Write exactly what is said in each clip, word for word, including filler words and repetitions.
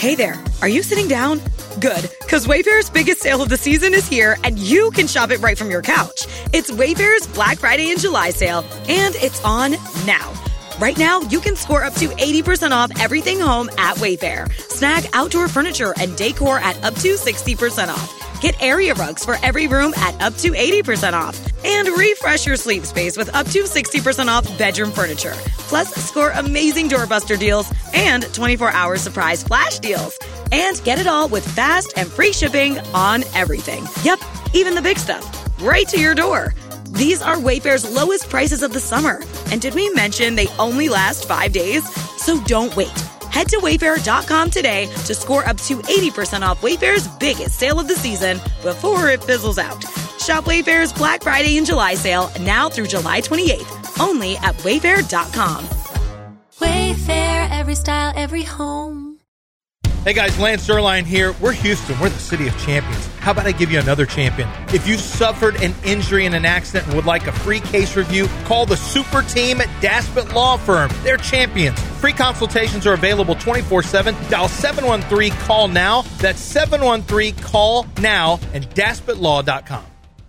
Hey there, are you sitting down? Good, because Wayfair's biggest sale of the season is here, and you can shop it right from your couch. It's Wayfair's Black Friday and July sale, and it's on now. Right now, you can score up to eighty percent off everything home at Wayfair. Snag outdoor furniture and decor at up to sixty percent off. Get area rugs for every room at up to eighty percent off. And refresh your sleep space with up to sixty percent off bedroom furniture. Plus, score amazing doorbuster deals and twenty-four hour surprise flash deals. And get it all with fast and free shipping on everything. Yep, even the big stuff. Right to your door. These are Wayfair's lowest prices of the summer. And did we mention they only last five days? So don't wait. Head to Wayfair dot com today to score up to eighty percent off Wayfair's biggest sale of the season before it fizzles out. Shop Wayfair's Black Friday and July sale now through July twenty-eighth, only at Wayfair dot com. Wayfair, every style, every home. Hey guys, Lance Zierlein here. We're Houston. We're the city of champions. How about I give you another champion? If you suffered an injury in an accident and would like a free case review, call the super team at Daspit Law Firm. They're champions. Free consultations are available twenty-four seven. Dial seven one three, call now. That's seven one three, call now and daspit law dot com.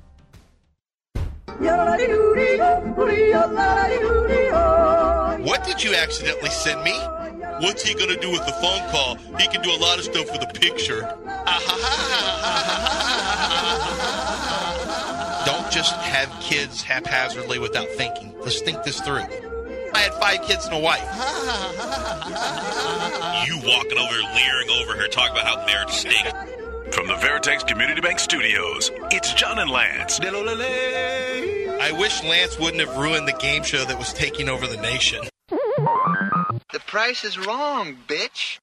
What did you accidentally send me? What's he going to do with the phone call? He can do a lot of stuff with a picture. Don't just have kids haphazardly without thinking. Let's think this through. I had five kids and a wife. You walking over, leering over her, talking about how marriage stinks. From the Veritex Community Bank Studios, it's John and Lance. I wish Lance wouldn't have ruined the game show that was taking over the nation. The price is wrong, bitch.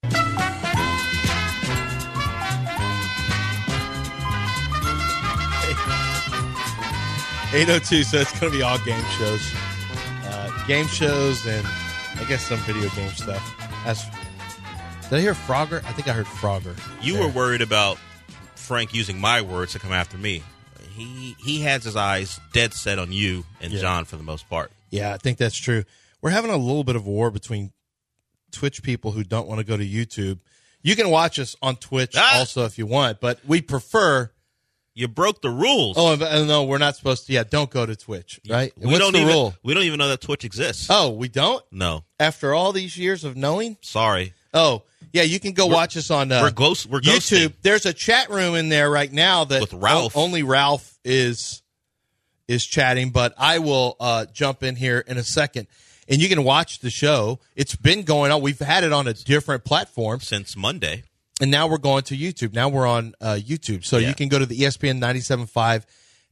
eight oh two, so it's going to be all game shows. Uh, game shows and I guess some video game stuff. As, did I hear Frogger? I think I heard Frogger. You there. were worried about Frank using my words to come after me. He he has his eyes dead set on you and yeah. John for the most part. Yeah, I think that's true. We're having a little bit of a war between Twitch people who don't want to go to YouTube. You can watch us on Twitch ah! also if you want, but we prefer. You broke the rules. Oh, no, we're not supposed to. Yeah, don't go to Twitch, right? We What's don't the even, rule? We don't even know that Twitch exists. Oh, we don't? No. After all these years of knowing? Sorry. Oh, yeah, you can go we're, watch us on uh, we're ghost, we're YouTube. There's a chat room in there right now that With Ralph. O- only Ralph is is chatting, but I will uh, jump in here in a second. And you can watch the show. It's been going on. We've had it on a different platform. Since Monday. And now we're going to YouTube. Now we're on uh, YouTube. So yeah. you can go to the E S P N ninety-seven point five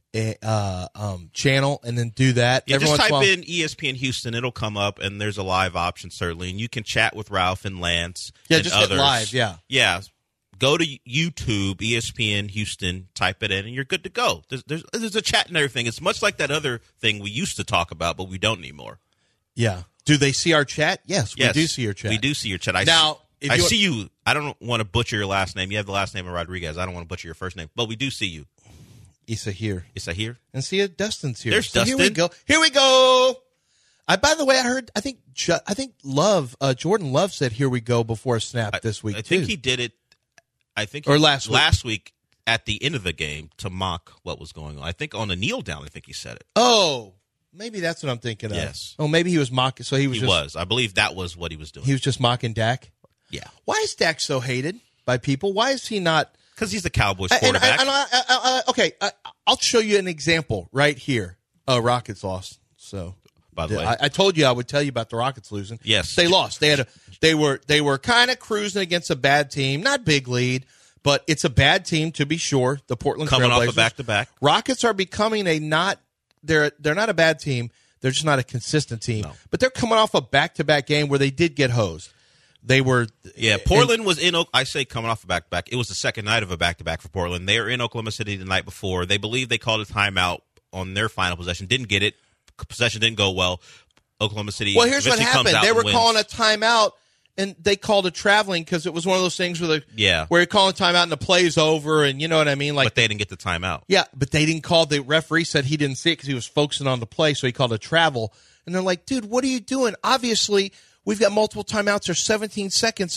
uh, um, channel and then do that. Yeah, Every just type while, in E S P N Houston. It'll come up, and there's a live option, certainly. And you can chat with Ralph and Lance yeah, and just others. hit live, yeah. Yeah. Go to YouTube, E S P N Houston, type it in, and you're good to go. There's, there's, there's a chat and everything. It's much like that other thing we used to talk about, but we don't anymore. Yeah. Do they see our chat? Yes, we yes, do see your chat. We do see your chat. I now, see, if I you see you. I don't want to butcher your last name. You have the last name of Rodriguez. I don't want to butcher your first name, but we do see you. Issa here. Issa here. And see it. Dustin's here. There's so Dustin. Here we go. Here we go. I, by the way, I heard, I think, I think Love, uh, Jordan Love said, here we go before a snap I, this week, I too. think he did it. I think or he, last week. Last week at the end of the game to mock what was going on. I think on the kneel down, I think he said it. Oh, maybe that's what I'm thinking of. Yes. Oh, maybe he was mocking. So he was He just, was. I believe that was what he was doing. He was just mocking Dak? Yeah. Why is Dak so hated by people? Why is he not? Because he's the Cowboys And, quarterback. and, and I, I, I, okay, I, I'll show you an example right here. Uh, Rockets lost. So, by the way, I, I told you I would tell you about the Rockets losing. Yes, they lost. They had a. They were. They were kind of cruising against a bad team. Not big lead, but it's a bad team to be sure. The Portland coming Trailblazers. off a back to back. Rockets are becoming a not. They're they're not a bad team. They're just not a consistent team. No. But they're coming off a back to back game where they did get hosed. They were. Yeah, Portland and, was in. I say coming off a back to back. It was the second night of a back to back for Portland. They were in Oklahoma City the night before. They believe they called a timeout on their final possession. Didn't get it. Possession didn't go well. Oklahoma City. Well, here's what happened. They were wins. calling a timeout, and they called it traveling because it was one of those things where, the, yeah. where you're calling timeout and the play's over, and you know what I mean? Like, but they didn't get the timeout. Yeah, but they didn't call. The referee said he didn't see it because he was focusing on the play, so he called it travel. And they're like, dude, what are you doing? Obviously, we've got multiple timeouts. There's seventeen seconds.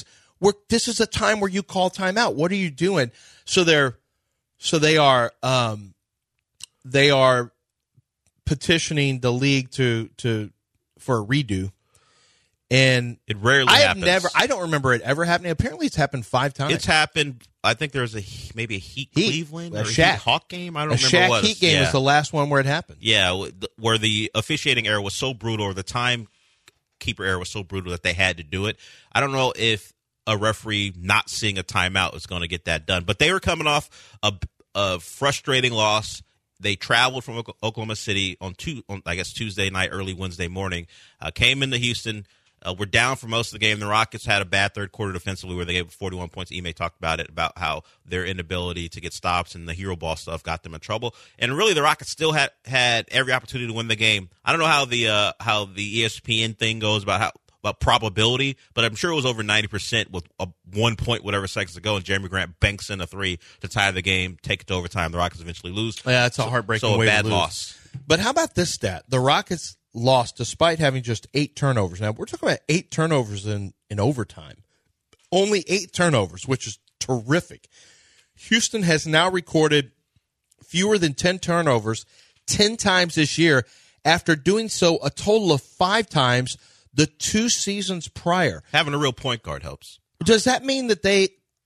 we're, this is a time where you call timeout. What are you doing? So they're, so they are, um, they are petitioning the league to, to, for a redo. And it rarely I have happens. never, I don't remember it ever happening. Apparently it's happened five times. It's happened. I think there was a maybe a Heat, Heat. Cleveland A or a Shaq. Heat Hawk game. I don't a remember Shaq what. Heat game yeah. was the last one where it happened. Yeah, where the officiating error was so brutal, or the timekeeper error was so brutal that they had to do it. I don't know if a referee not seeing a timeout is going to get that done. But they were coming off a, a frustrating loss. They traveled from Oklahoma City on, two, on I guess, Tuesday night, early Wednesday morning, uh, came into Houston. Uh, we're down for most of the game. The Rockets had a bad third quarter defensively where they gave forty-one points. Ime talked about it, about how their inability to get stops and the hero ball stuff got them in trouble. And really, the Rockets still had, had every opportunity to win the game. I don't know how the uh, how the E S P N thing goes about how about probability, but I'm sure it was over ninety percent with a one point whatever seconds to go, and Jeremy Grant banks in a three to tie the game, take it to overtime. The Rockets eventually lose. Yeah, it's a so, heartbreaking so a way bad to lose. loss. But how about this stat? The Rockets lost despite having just eight turnovers. Now, we're talking about eight turnovers in, in overtime. Only eight turnovers, which is terrific. Houston has now recorded fewer than ten turnovers ten times this year after doing so a total of five times the two seasons prior. Having a real point guard helps. Does that mean that they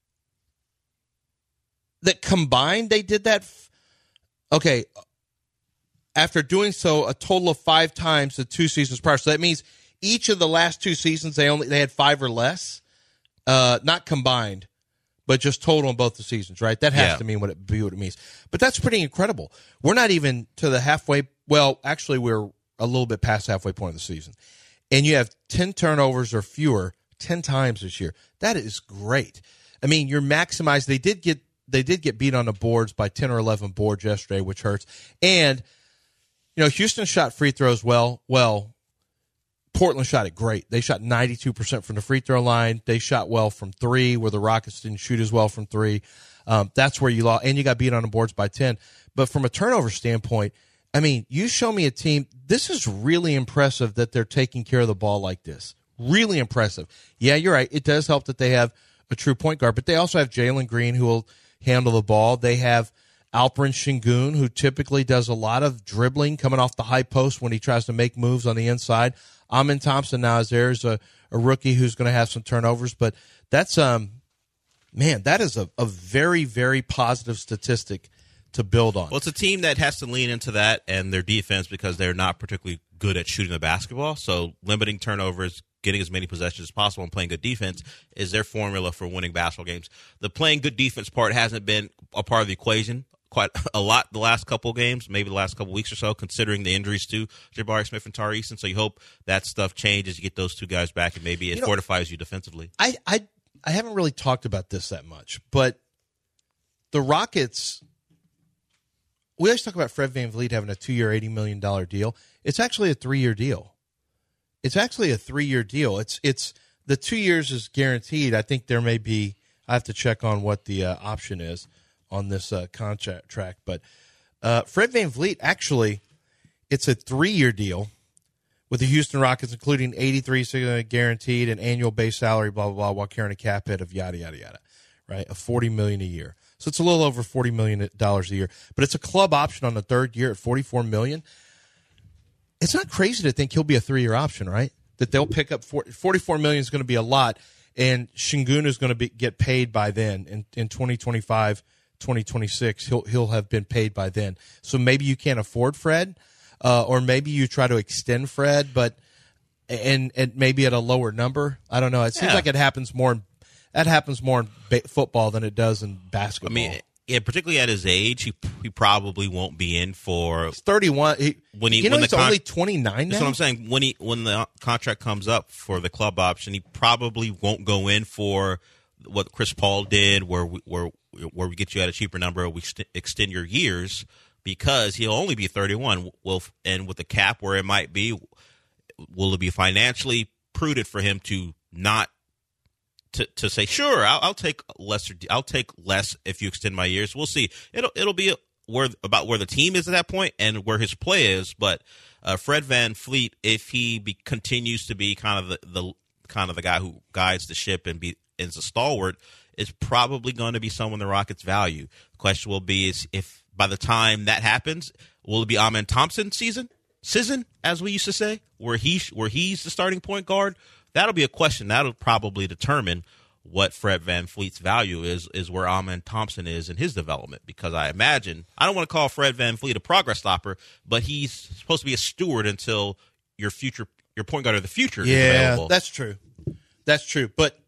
that combined they did that? F- okay, after doing so a total of five times the two seasons prior. So that means each of the last two seasons they only they had five or less, uh, not combined, but just total in both the seasons, right? That has Yeah. to mean what it be what it means. But that's pretty incredible. We're not even to the halfway. Well, actually, we're a little bit past halfway point of the season, and you have ten turnovers or fewer ten times this year. That is great. I mean, you're maximized. They did get they did get beat on the boards by ten or eleven boards yesterday, which hurts. And you know, Houston shot free throws well. Well, Portland shot it great. They shot ninety-two percent from the free throw line. They shot well from three, where the Rockets didn't shoot as well from three. Um, that's where you lost, and you got beat on the boards by ten. But from a turnover standpoint, I mean, you show me a team. This is really impressive that they're taking care of the ball like this. Really impressive. Yeah, you're right. It does help that they have a true point guard, but they also have Jalen Green who will handle the ball. They have Alperen Şengün, who typically does a lot of dribbling coming off the high post when he tries to make moves on the inside. Amin Thompson now is there as a, a rookie who's going to have some turnovers, but that's, um, man, that is a, a very, very positive statistic to build on. Well, it's a team that has to lean into that and their defense because they're not particularly good at shooting the basketball. So limiting turnovers, getting as many possessions as possible, and playing good defense is their formula for winning basketball games. The playing good defense part hasn't been a part of the equation quite a lot the last couple of games, maybe the last couple of weeks or so, considering the injuries to Jabari Smith and Tari Eason. So you hope that stuff changes, you get those two guys back, and maybe it you know, fortifies you defensively. I, I I haven't really talked about this that much, but the Rockets, we always talk about Fred VanVleet having a two-year, eighty million dollars deal. It's actually a three-year deal. It's actually a three-year deal. It's it's the two years is guaranteed. I think there may be, I have to check on what the uh, option is on this uh, contract track, but uh, Fred VanVleet, actually, it's a three-year deal with the Houston Rockets, including eighty-three guaranteed and annual base salary, blah, blah, blah, while carrying a cap hit of yada, yada, yada, right? Of forty million dollars a year. So it's a little over forty million dollars a year, but it's a club option on the third year at forty-four million dollars. It's not crazy to think he'll be a three-year option, right? That they'll pick up forty, forty-four million dollars is going to be a lot, and Şengün is going to be, get paid by then in, in twenty twenty-five, twenty twenty-six. He'll he'll have been paid by then. So maybe you can't afford Fred, uh, or maybe you try to extend Fred, but and and maybe at a lower number. I don't know. It seems Yeah. like it happens more. In, that happens more in ba- football than it does in basketball. I mean, yeah, particularly at his age, he he probably won't be in for he's thirty-one. He, when he you know when he's the con- only twenty-nine now. That's what I'm saying. When he when the contract comes up for the club option, he probably won't go in for what Chris Paul did, where we, where where we get you at a cheaper number, we st- extend your years, because he'll only be thirty-one. Well, and with the cap where it might be, will it be financially prudent for him to not to to say, sure, I'll, I'll take lesser, I'll take less if you extend my years. We'll see. It'll it'll be where about where the team is at that point and where his play is. But uh, Fred VanVleet, if he be, continues to be kind of the, the kind of the guy who guides the ship and be as a stalwart, is probably going to be someone the Rockets value. The question will be is if by the time that happens, will it be Amen Thompson season, season, as we used to say, where he where he's the starting point guard? That'll be a question. That'll probably determine what Fred VanVleet's value is, is where Amen Thompson is in his development. Because I imagine, I don't want to call Fred VanVleet a progress stopper, but he's supposed to be a steward until your future, your point guard of the future yeah, is available. Yeah, that's true. That's true. But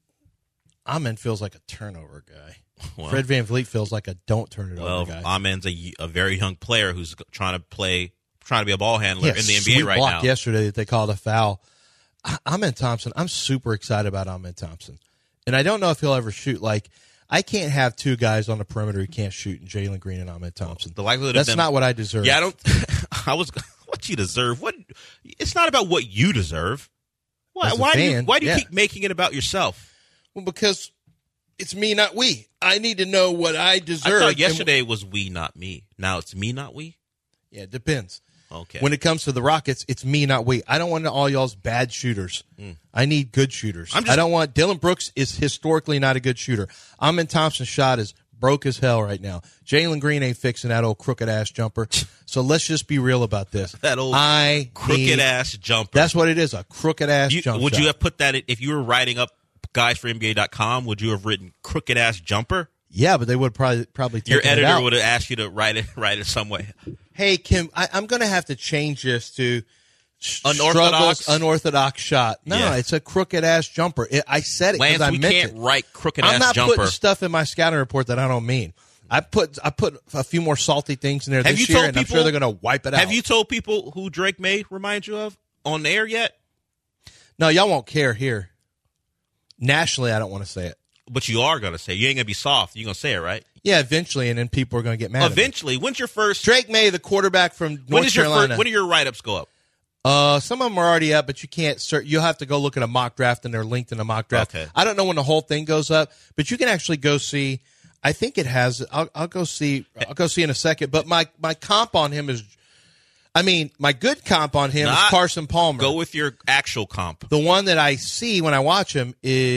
Amen feels like a turnover guy. Well, Fred VanVleet feels like a don't turn it well, over guy. Amen's a, a very young player who's trying to play, trying to be a ball handler yeah, in the N B A right block now. Yesterday that they called a foul. Amen Thompson, I'm super excited about Amen Thompson. And I don't know if he'll ever shoot. Like, I can't have two guys on the perimeter who can't shoot, in Jalen Green and Amen Thompson. The likelihood That's of them, not what I deserve. Yeah, I don't. I was what you deserve. What? It's not about what you deserve. Why? Why do you? Why do you yeah. keep making it about yourself? Well, because it's me, not we. I need to know what I deserve. I thought yesterday was we, not me. Now it's me, not we. Yeah, it depends. Okay. When it comes to the Rockets, it's me, not we. I don't want all y'all's bad shooters. Mm. I need good shooters. Just, I don't want Dylan Brooks is historically not a good shooter. Amen Thompson's shot is broke as hell right now. Jalen Green ain't fixing that old crooked ass jumper. So let's just be real about this. That old I crooked need, ass jumper. That's what it is, a crooked ass you, jumper. Would shot. you have put that if you were writing up guys for N B A dot com? Would you have written crooked ass jumper? Yeah, but they would probably probably your taken editor it out. would have asked you to write it write it some way. Hey Kim, I, I'm going to have to change this to unorthodox, struggles, unorthodox shot. No, yeah. It's a crooked ass jumper. It, I said it because I we meant can't it. write crooked I'm ass not jumper. putting stuff in my scouting report that I don't mean. I put I put a few more salty things in there have this you year, told and people, I'm sure they're going to wipe it out. Have you told people who Drake May reminds you of on the air yet? No, y'all won't care here. Nationally, I don't want to say it. But you are going to say it. You ain't going to be soft. You're going to say it, right? Yeah, eventually, and then people are going to get mad Eventually. at me. When's your first? Drake May, the quarterback from North when is Carolina. Your first, when do your write-ups go up? Uh, some of them are already up, but you can't. Cert- you'll have to go look at a mock draft, and they're linked in a mock draft. Okay. I don't know when the whole thing goes up, but you can actually go see. I think it has. I'll, I'll go see. I'll go see in a second. But my my comp on him is. I mean, my good comp on him Not, is Carson Palmer. Go with your actual comp. The one that I see when I watch him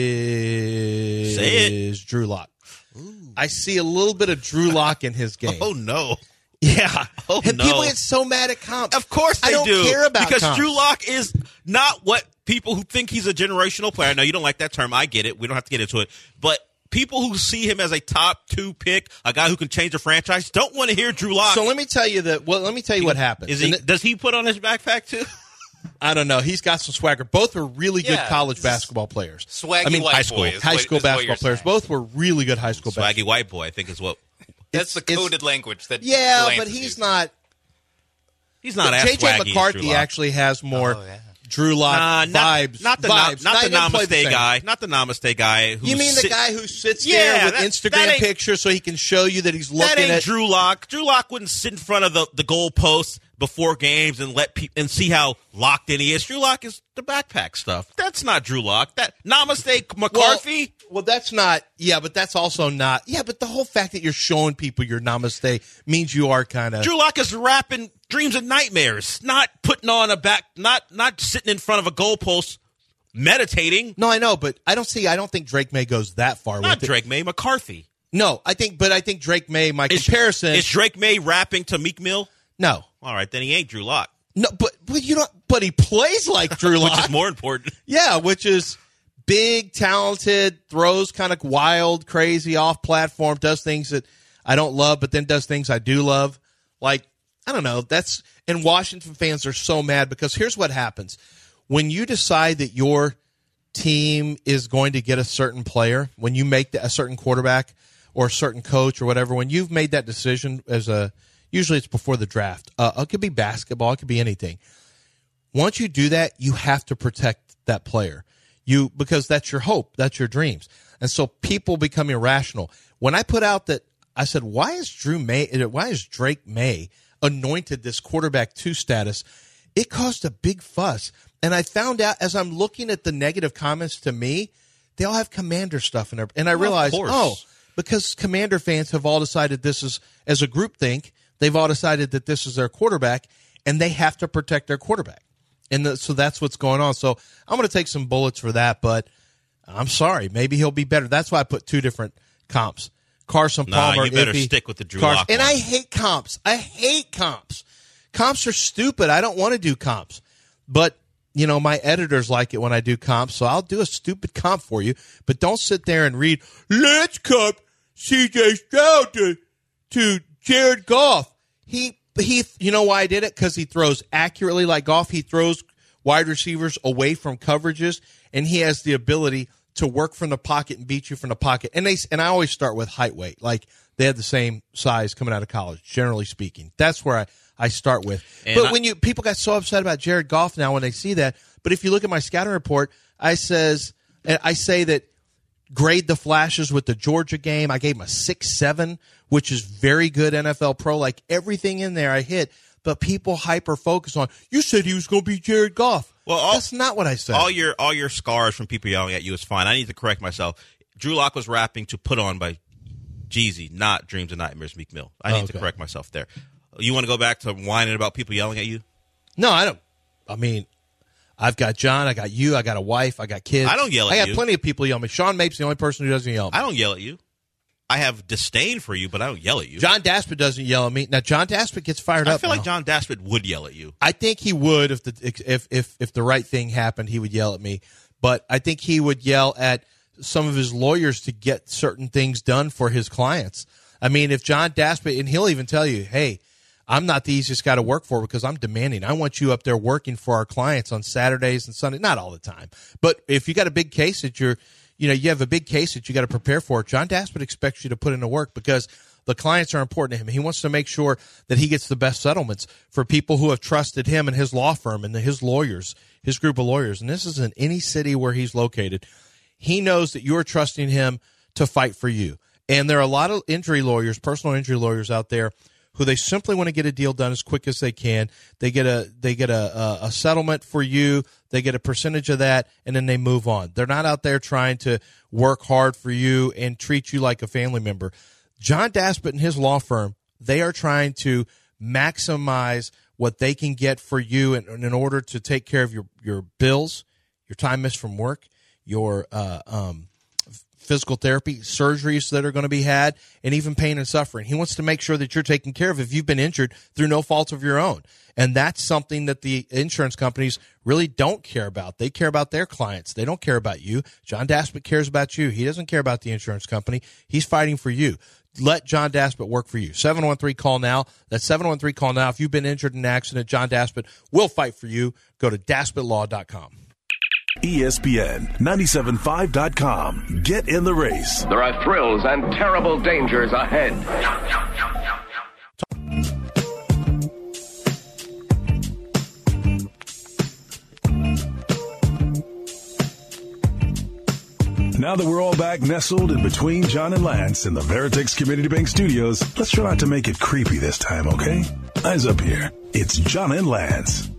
is Say it. is Drew Lock. I see a little bit of Drew Lock in his game. Oh no. Yeah. Oh, and no. people get so mad at comp. Of course they I don't do. care about because comps. Drew Lock is not what people who think he's a generational player. No, you don't like that term. I get it. We don't have to get into it. But people who see him as a top two pick, a guy who can change a franchise, don't want to hear Drew Lock. So let me tell you that. Well, let me tell you what happened. Is he, And does he put on his backpack too? I don't know. He's got some swagger. Both were really good Yeah, college basketball players. Swaggy I mean, white high school, boy is high what- school is what basketball you're players. saying. Both were really good high school Swaggy basketball. white boy, I think is what. That's the It's- coded language that. Yeah, Delance but is he's using. not. He's not as J J swaggy as Drew McCarthy Lock. actually has more Oh, yeah. Drew Lock Nah, not, vibes. not the vibes. not, the even play Namaste same. guy, not the Namaste guy. Who's You mean the sit- guy who sits Yeah, there with that- Instagram that ain't- pictures so he can show you that he's That looking ain't at Drew Lock. Drew Lock wouldn't sit in front of the, the goalposts before games and let pe- and see how locked in he is. Drew Lock is the backpack stuff. That's not Drew Lock. That Namaste McCarthy. Well, well, that's not. Yeah, but that's also not. Yeah, but the whole fact that you're showing people your namaste means you are kind of. Drew Lock is rapping dreams and nightmares, not putting on a back, not not sitting in front of a goalpost, meditating. No, I know, but I don't see. I don't think Drake May goes that far. Not with Drake May, McCarthy. It. No, I think, but I think Drake May. My Is- comparison is Drake May rapping to Meek Mill? No, All right, then he ain't Drew Lock, no, but but you don't. But he plays like Drew Lock. which is more important. Yeah, which is big, talented, throws kind of wild, crazy, off platform, does things that I don't love, but then does things I do love. Like, I don't know. That's and Washington fans are so mad because here's what happens. When you decide that your team is going to get a certain player, when you make a certain quarterback or a certain coach or whatever, when you've made that decision as a usually it's before the draft. Uh, it could be basketball. It could be anything. Once you do that, you have to protect that player. You because that's your hope, that's your dreams, and so people become irrational. When I put out that, I said, "Why is Drew May? Why is Drake May anointed this quarterback two status?" It caused a big fuss, and I found out as I'm looking at the negative comments to me, they all have Commander stuff in there, and I Well, of realized, course. oh, because Commander fans have all decided this is as a group think. They've all decided that this is their quarterback, and they have to protect their quarterback. And the, so that's what's going on. So I'm going to take some bullets for that, but I'm sorry. Maybe he'll be better. That's why I put two different comps. Carson Nah, Palmer. you better Iffy, stick with the Drew Carson, Lock And one. I hate comps. I hate comps. Comps are stupid. I don't want to do comps. But, you know, my editors like it when I do comps, so I'll do a stupid comp for you. But don't sit there and read, let's comp C J Stroud to, to Jared Goff. He, he, you know why I did it? Because he throws accurately like Goff. He throws wide receivers away from coverages, and he has the ability to work from the pocket and beat you from the pocket. And they and I always start with height weight. Like they had the same size coming out of college, generally speaking. That's where I, I start with. And but I, when you people got so upset about Jared Goff now when they see that, but if you look at my scouting report, I says I say that grade the flashes with the Georgia game. I gave him a six seven, which is very good N F L pro. Like everything in there I hit. But people hyper focus on, you said he was going to be Jared Goff. Well, all, that's not what I said. All your all your scars from people yelling at you is fine. I need to correct myself. Drew Lock was rapping to Put On by Jeezy, not Dreams and Nightmares, Meek Mill. I need okay. to correct myself there. You want to go back to whining about people yelling at you? No, I don't. I mean, I've got John, I got you, I got a wife, I got kids. I don't yell at I got you. plenty of people yell at me. Sean Mapes the only person who doesn't yell at me. I don't yell at you. I have disdain for you, but I don't yell at you. John Daspit doesn't yell at me. Now, John Daspit gets fired I up. feel now. like John Daspit would yell at you. I think he would if the if if if the right thing happened, he would yell at me. But I think he would yell at some of his lawyers to get certain things done for his clients. I mean, if John Daspit, and he'll even tell you, hey, I'm not the easiest guy to work for because I'm demanding. I want you up there working for our clients on Saturdays and Sundays. Not all the time. But if you got a big case that you're, you know, you have a big case that you got to prepare for, John Daspit expects you to put in the work because the clients are important to him. He wants to make sure that he gets the best settlements for people who have trusted him and his law firm and his lawyers, his group of lawyers. And this is in any city where he's located. He knows that you're trusting him to fight for you. And there are a lot of injury lawyers, personal injury lawyers out there who they simply want to get a deal done as quick as they can. They get a they get a, a, a settlement for you. They get a percentage of that, and then they move on. They're not out there trying to work hard for you and treat you like a family member. John Daspit and his law firm, they are trying to maximize what they can get for you in, in order to take care of your, your bills, your time missed from work, your uh, um, physical therapy, surgeries that are going to be had, and even pain and suffering. He wants to make sure that you're taken care of if you've been injured through no fault of your own. And that's something that the insurance companies really don't care about. They care about their clients. They don't care about you. John Daspit cares about you. He doesn't care about the insurance company. He's fighting for you. Let John Daspit work for you. seven one three call now. That's seven one three call now. If you've been injured in an accident, John Daspit will fight for you. Go to daspit law dot com. E S P N ninety-seven point five dot com. Get in the race. There are thrills and terrible dangers ahead. Now that we're all back nestled in between John and Lance in the Veritex Community Bank Studios, let's try not to make it creepy this time, okay? Eyes up here. It's John and Lance.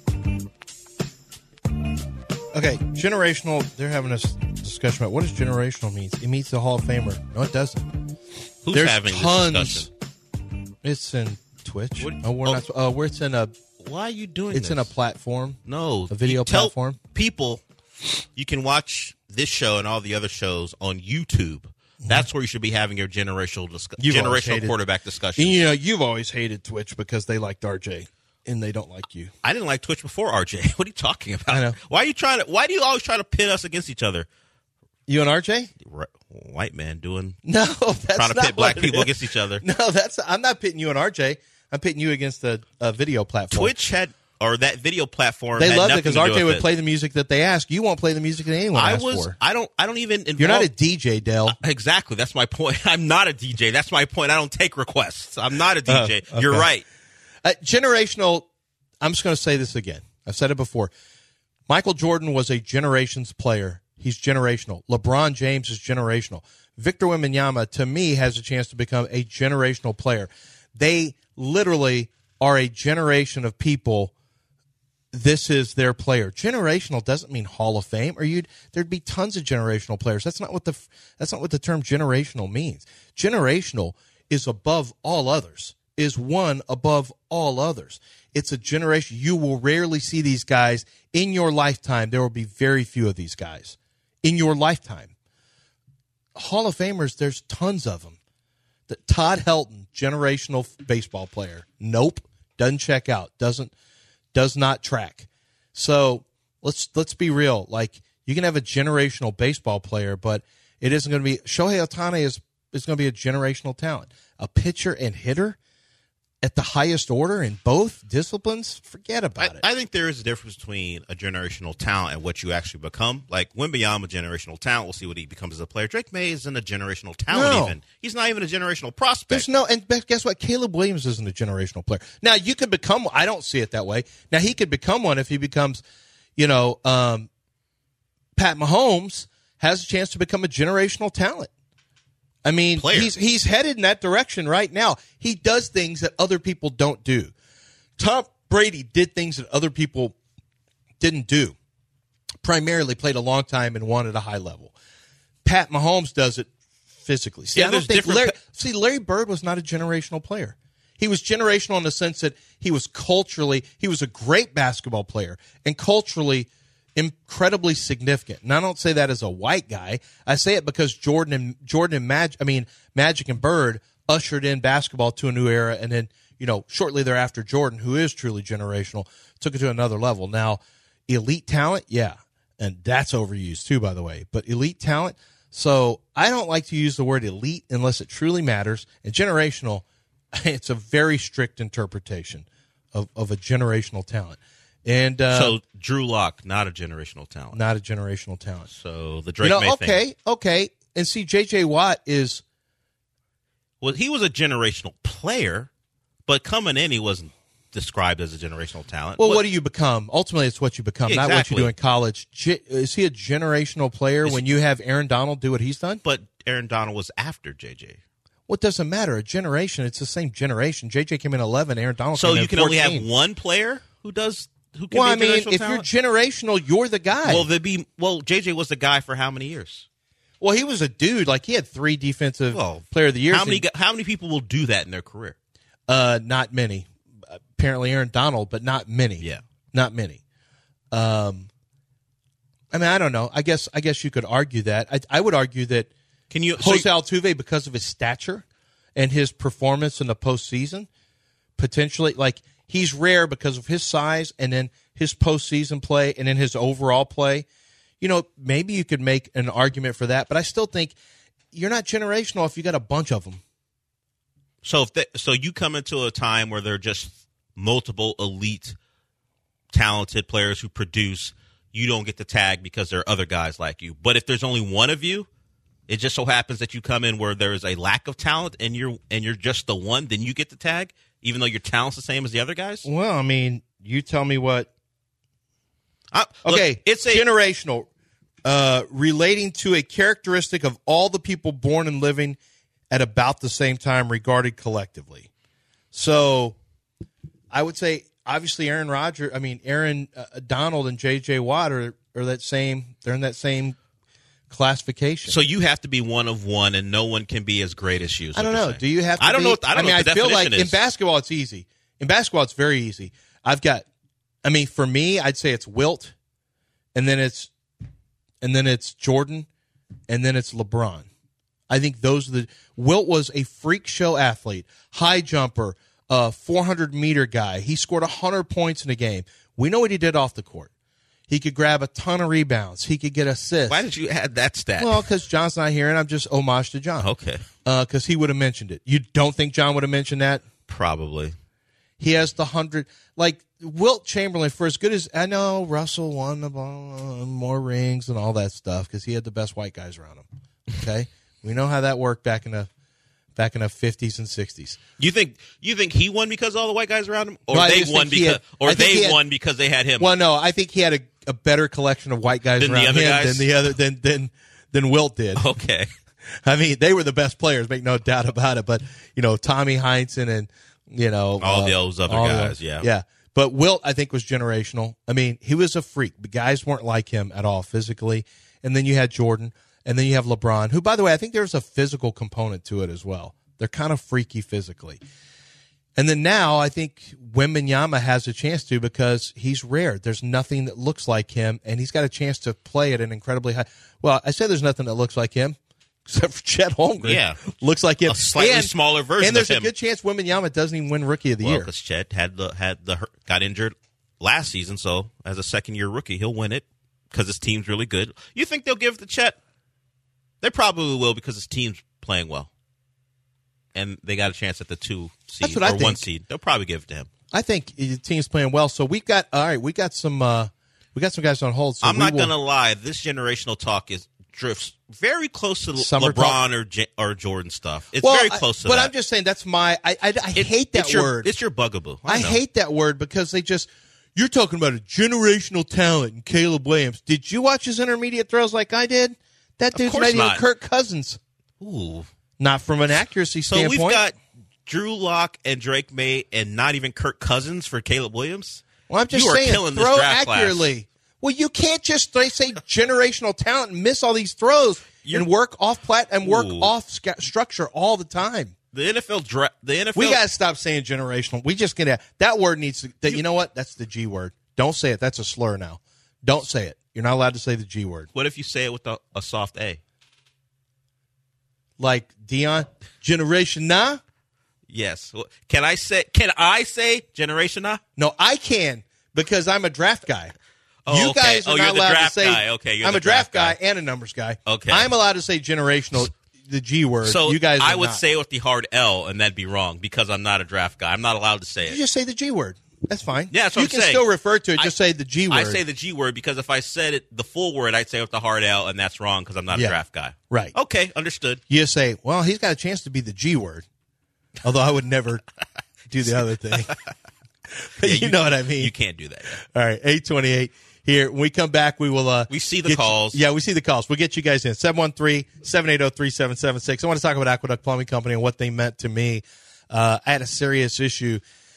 Okay, generational, they're having a discussion about what does generational mean. It means the Hall of Famer. No, it doesn't. Who's There's having tons. this discussion? It's in Twitch. What- oh, we're oh. not, uh, where it's in a, Why are you doing it's this? in a platform. No. A video You tell platform. People, you can watch this show and all the other shows on YouTube. That's where you should be having your generational discu- You've always generational hated- quarterback discussion. And, you know, you've always hated Twitch because they liked R J, and they don't like you. I didn't like Twitch before R J. What are you talking about? I know. Why are you trying to? Why do you always try to pit us against each other? You and R J? Right, white man doing No, that's trying to not pit black what it people is. against each other. No, that's I'm not pitting you and R J. I'm pitting you against a, a video platform. Twitch had or that video platform. They had loved it nothing because to R do J with would it. play the music that they ask. You won't play the music that anyone I asks was. for. I don't. I don't even. Involve, You're not a D J, Dale. Exactly. That's my point. I'm not a D J. That's my point. I don't take requests. I'm not a D J. Oh, okay. You're right. Uh, generational, I'm just going to say this again. I've said it before. Michael Jordan was a generations player. He's generational. LeBron James is generational. Victor Wembanyama, to me, has a chance to become a generational player. They literally are a generation of people. This is their player. Generational doesn't mean Hall of Fame, or you'd there'd be tons of generational players. That's not what the that's not what the term generational means. Generational is above all others. Is one above all others. It's a generation. You will rarely see these guys in your lifetime. There will be very few of these guys in your lifetime. Hall of Famers, there's tons of them. The, Todd Helton, generational baseball player. Nope, doesn't check out. Doesn't does not track. So let's let's be real. Like, you can have a generational baseball player, but it isn't going to be. Shohei Ohtani is is going to be a generational talent. A pitcher and hitter at the highest order in both disciplines, forget about I, it. I think there is a difference between a generational talent and what you actually become. Like, Wembanyama, generational talent. We'll see what he becomes as a player. Drake May isn't a generational talent No. even. He's not even a generational prospect. There's no, and guess what? Caleb Williams isn't a generational player. Now, you could become, I don't see it that way. Now, he could become one if he becomes, you know, um, Pat Mahomes has a chance to become a generational talent. I mean, Player. he's he's headed in that direction right now. He does things that other people don't do. Tom Brady did things that other people didn't do. Primarily played a long time and won at a high level. Pat Mahomes does it physically. See, Yeah, I don't there's think different Larry, pa- see, Larry Bird was not a generational player. He was generational in the sense that he was culturally, he was a great basketball player and culturally incredibly significant. And I don't say that as a white guy. I say it because Jordan and Jordan and Magic, I mean Magic and Bird ushered in basketball to a new era, and then, you know, shortly thereafter, Jordan, who is truly generational, took it to another level. Now, elite talent, yeah, and that's overused too, by the way. But elite talent, so I don't like to use the word elite unless it truly matters. And generational, it's a very strict interpretation of, of a generational talent. And uh, so Drew Lock, not a generational talent. not a generational talent. So the Drake You know, May okay, thing. okay. And see, J J. Watt is Well, he was a generational player, but coming in, he wasn't described as a generational talent. well. What do you become? Ultimately, it's what you become, Yeah, not what you exactly. do in college. J- is he a generational player Is- when you have Aaron Donald do what he's done? But Aaron Donald was after J J. What doesn't matter? A generation. It's the same generation. J J came in eleven. Aaron Donald. So came in you can only fourteen. have one player who does who can Well, I be a mean, generational if talent? you're generational, you're the guy. well, there'd be well, J J was the guy for how many years? Well, he was a dude. Like, he had three defensive Well, player of the years. How many and- gu- how many people will do that in their career? Uh, not many. Apparently, Aaron Donald, but not many. Yeah. not many. Um, I mean, I don't know. I guess I guess you could argue that. I, I would argue that Can you so Jose you- Altuve, because of his stature and his performance in the postseason, potentially, like, he's rare because of his size and then his postseason play and then his overall play. You know, maybe you could make an argument for that, but I still think you're not generational if you got a bunch of them. So if they, so you come into a time where there are just multiple elite, talented players who produce, you don't get the tag because there are other guys like you. But if there's only one of you, it just so happens that you come in where there is a lack of talent and you're and you're just the one, then you get the tag, even though your talent's the same as the other guys. Well, I mean, you tell me what. I, look, Okay, it's a generational, uh, relating to a characteristic of all the people born and living at about the same time regarded collectively. So I would say, obviously, Aaron Rodgers, I mean, Aaron uh, Donald and J J. Watt are, are that same, they're in that same classification. So you have to be one of one, and no one can be as great as you. is I don't what you're know. saying. Do you have to I don't be- know. What, I don't mean, know what the I feel like definition in is. basketball, it's easy. In basketball, it's very easy. I've got, I mean, for me, I'd say it's Wilt, and then it's, and then it's Jordan, and then it's LeBron. I think those are the. Wilt was a freak show athlete, high jumper, uh, four hundred meter guy. He scored one hundred points in a game. We know what he did off the court. He could grab a ton of rebounds. He could get assists. Why did you add that stat? Well, because John's not here, and I'm just homage to John. okay, Because he would have mentioned it. You don't think John would have mentioned that? probably. He has the hundred. Like, Wilt Chamberlain, for as good as I know, Russell won the ball, uh, more rings and all that stuff because he had the best white guys around him. Okay, we know how that worked back in the back in the fifties and sixties. You think you think he won because all the white guys around him, or No, I they just won think he because, had- or I think he they had- won because they had him? Well, no, I think he had a, a better collection of white guys Than the around other him guys? than the other than than than Wilt did. Okay, I mean, they were the best players, make no doubt about it. But you know, Tommy Heinsohn and you know All uh, those other all of guys, them. yeah. yeah. But Wilt, I think, was generational. I mean, he was a freak. The guys weren't like him at all physically. And then you had Jordan, and then you have LeBron, who, by the way, I think there's a physical component to it as well. They're kind of freaky physically. And then now I think Wembanyama has a chance to because he's rare. There's nothing that looks like him, and he's got a chance to play at an incredibly high. Well, I say there's nothing that looks like him except for Chet Holmgren. Yeah. Looks like him. A slightly and, smaller version And there's of a him. good chance Wembanyama doesn't even win Rookie of the well, Year. because Chet had the had the got injured last season, so as a second year rookie, he'll win it because his team's really good. You think they'll give it to Chet? They probably will because his team's playing well, and they got a chance at the two seed That's what I or one think. seed. They'll probably give it to him. I think the team's playing well. So we got all right. We got some. Uh, we got some guys on hold. So I'm we not will, gonna lie. This generational talk is drifts very close to Summer LeBron talk? or J- or Jordan stuff. It's well, very close to I, but that. I'm just saying that's my. I I, I It- hate that it's your, word. It's your bugaboo. I, I know. hate that word because they just. You're talking about a generational talent in Caleb Williams. Did you watch his intermediate throws like I did? That dude's course not even not. Kirk Cousins. Ooh. Not from an accuracy So standpoint. we've got Drew Lock and Drake May, and not even Kirk Cousins for Caleb Williams. Well, I'm just you are saying, killing this throw draft accurately. class. Well, you can't just they say generational talent and miss all these throws You're- and work off plat and work Ooh. off sca- structure all the time. The N F L draft. The N F L. We got to stop saying generational. We just get that word needs to. That, you know what? That's the G word. Don't say it. That's a slur now. Don't say it. You're not allowed to say the G word. What if you say it with a, a soft A? Like Dion, generation nah. Yes. Well, Can I say? Can I say generation? Nah? No, I can because I'm a draft guy. Oh, you okay. guys are Oh, not you're the allowed draft to say. guy. Okay, you're I'm the a draft, draft guy. and a numbers guy. Okay. I'm allowed to say generational, the G word. So you guys, I are would not. say it with the hard L, and that'd be wrong because I'm not a draft guy. I'm not allowed to say You it. just say the G word. That's fine. Yeah, that's what you I'm can saying. still refer to it. I- Just say the G word. I say the G word because if I said it the full word, I'd say it with the hard L, and that's wrong because I'm not Yeah. a draft guy. Right. Okay, understood. You say, well, he's got a chance to be the G word. Although I would never do the other thing. But Yeah, you, know what I mean. You can't do that. Yeah. All right, eight twenty-eight here. When we come back, we will. Uh, We see the get you- calls. yeah, we see the calls. We'll get you guys in. seven one three, seven eight zero, three seven seven six. I want to talk about Aqueduct Plumbing Company and what they meant to me. Uh, I had a serious issue.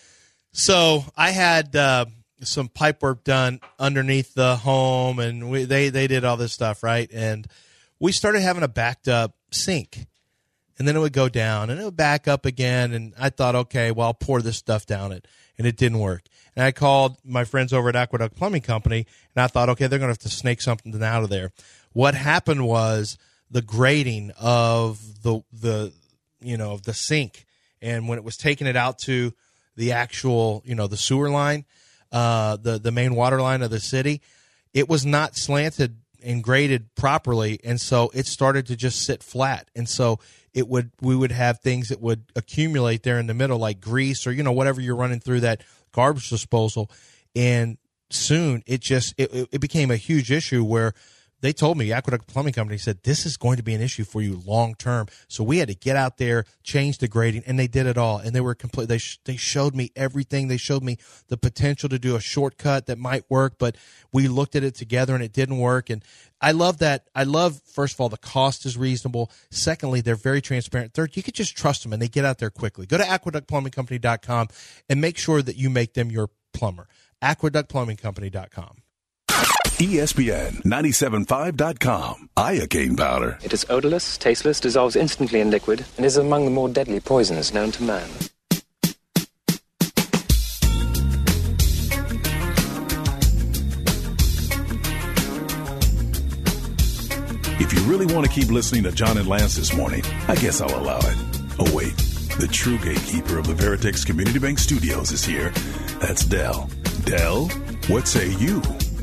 So I had uh, some pipe work done underneath the home, and we, they, they did all this stuff, right? And we started having a backed up sink. And then it would go down, and it would back up again. And I thought, okay, well, I'll pour this stuff down it. And it didn't work. And I called my friends over at Aqueduct Plumbing Company, and I thought, okay, they're going to have to snake something out of there. What happened was the grading of the the you know of the sink, and when it was taking it out to the actual you know the sewer line, uh, the the main water line of the city, it was not slanted and graded properly, and so it started to just sit flat. And so it would we would have things that would accumulate there in the middle, like grease or you know whatever you're running through that garbage disposal. And soon it just it, it became a huge issue where they told me, Aqueduct Plumbing Company said, this is going to be an issue for you long term. So we had to get out there, change the grading, and they did it all. And they were complete. They sh- they showed me everything. They showed me the potential to do a shortcut that might work, but we looked at it together and it didn't work. And I love that. I love, first of all, the cost is reasonable. Secondly, they're very transparent. Third, you could just trust them and they get out there quickly. Go to aqueduct plumbing company dot com and make sure that you make them your plumber. aqueduct plumbing company dot com. E S P N ninety-seven point five dot com. Iocane powder. It is odorless, tasteless, dissolves instantly in liquid, and is among the more deadly poisons known to man. If you really want to keep listening to John and Lance this morning, I guess I'll allow it. Oh, wait. The true gatekeeper of the Veritex Community Bank Studios is here. That's Dell. Dell, what say you?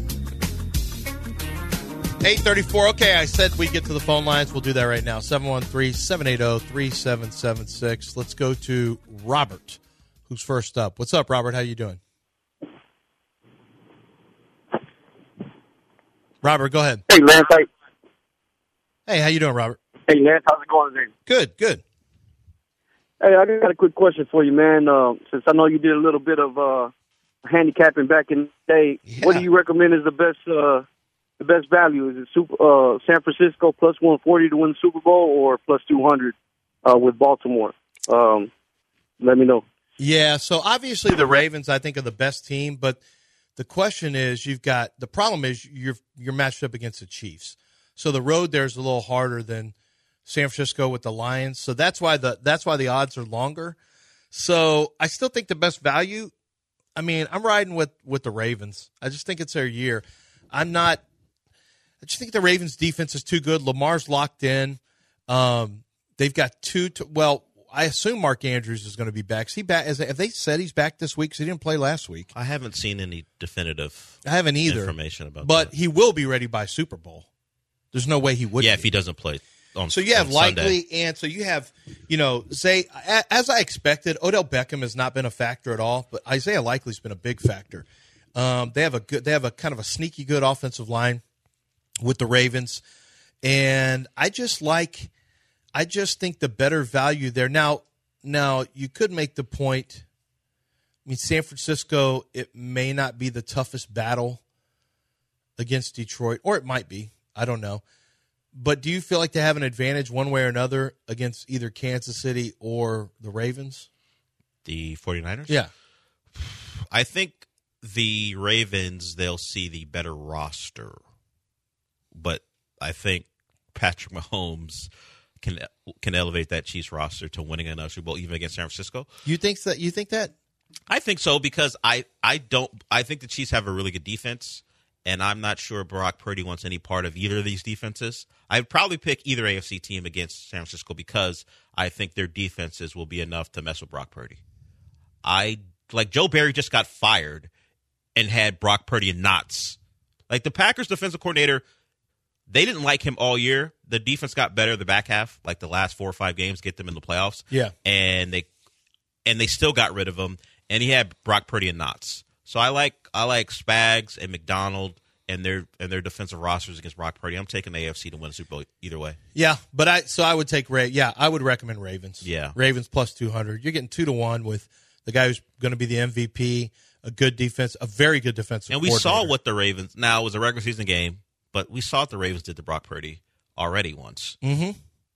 eight thirty-four. Okay, I said we get to the phone lines. We'll do that right now. seven one three, seven eight zero, three seven seven six. Let's go to Robert, who's first up. What's up, Robert? How you doing? Robert, go ahead. Hey, Lance. Hey, Hey, how you doing, Robert? hey Lance. How's it going today? Good, good. Hey, I got a quick question for you, man. Uh, since I know you did a little bit of uh, handicapping back in the day, Yeah. what do you recommend is the best uh, the best value? Is it super, uh, San Francisco plus one forty to win the Super Bowl or plus two hundred uh, with Baltimore? Um, let me know. Yeah, so obviously the Ravens, I think, are the best team, but the question is, you've got the problem is you're you're matched up against the Chiefs, so the road there is a little harder than San Francisco with the Lions. So that's why the that's why the odds are longer. So I still think the best value, I mean, I'm riding with, with the Ravens. I just think it's their year. I'm not – I just think the Ravens' defense is too good. Lamar's locked in. Um, they've got two – well, I assume Mark Andrews is going to be back. Is he back? Is, have they said he's back this week? Because he didn't play last week. I haven't seen any definitive I haven't either. information about but that. But he will be ready by Super Bowl. There's no way he wouldn't. Yeah, be. if he doesn't play on So you have on Likely, Sunday. and so you have, you know, Zay. As I expected, Odell Beckham has not been a factor at all, but Isaiah Likely's been a big factor. Um, they have a good, they have a kind of a sneaky good offensive line with the Ravens, and I just like, I just think the better value there. Now, now you could make the point. I mean, San Francisco, it may not be the toughest battle against Detroit, or it might be. I don't know. But do you feel like they have an advantage one way or another against either Kansas City or the Ravens? The 49ers? Yeah. I think the Ravens, they'll see the better roster. But I think Patrick Mahomes can can elevate that Chiefs roster to winning another Super Bowl even against San Francisco. You think that you think that? I think so because I, I don't I think the Chiefs have a really good defense. And I'm not sure Brock Purdy wants any part of either of these defenses. I'd probably pick either A F C team against San Francisco because I think their defenses will be enough to mess with Brock Purdy. I like Joe Barry just got fired and had Brock Purdy in knots. Like the Packers defensive coordinator, they didn't like him all year. The defense got better the back half, like the last four or five games, get them in the playoffs. Yeah. And they and they still got rid of him, and he had Brock Purdy in knots. So I like I like Spags and McDonald and their and their defensive rosters against Brock Purdy. I'm taking the A F C to win the Super Bowl either way. Yeah, but I so I would take Ray. Yeah, I would recommend Ravens. Yeah, Ravens plus two hundred. You're getting two to one with the guy who's going to be the M V P, a good defense, a very good defensive. And we saw what the Ravens. Now it was a regular season game, but we saw what the Ravens did to Brock Purdy already once. Mm-hmm.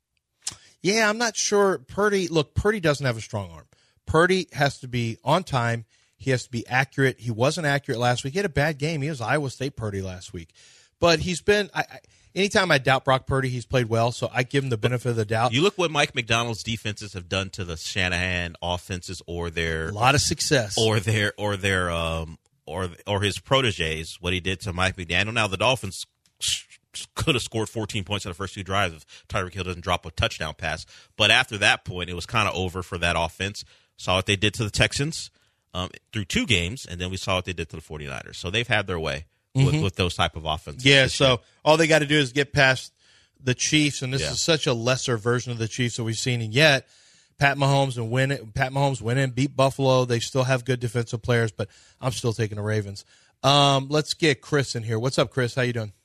Yeah, I'm not sure. Purdy. Look, Purdy doesn't have a strong arm. Purdy has to be on time. He has to be accurate. He wasn't accurate last week. He had a bad game. He was Iowa State Purdy last week. But he's been I, I, – anytime I doubt Brock Purdy, he's played well, so I give him the benefit of the doubt. You look what Mike McDonald's defenses have done to the Shanahan offenses or their – a lot of success. Or their or their um or or his proteges, what he did to Mike McDaniel. Now, the Dolphins could have scored fourteen points on the first two drives if Tyreek Hill doesn't drop a touchdown pass. But after that point, it was kind of over for that offense. Saw what they did to the Texans. Um, through two games, and then we saw what they did to the 49ers. So they've had their way with, mm-hmm. with those type of offenses. Yeah, so year. all they got to do is get past the Chiefs, and this yeah. is such a lesser version of the Chiefs that we've seen yet. Pat Mahomes and win it. Pat Mahomes win in, beat Buffalo. They still have good defensive players, but I'm still taking the Ravens. Um, let's get Chris in here. What's up, Chris? How you doing?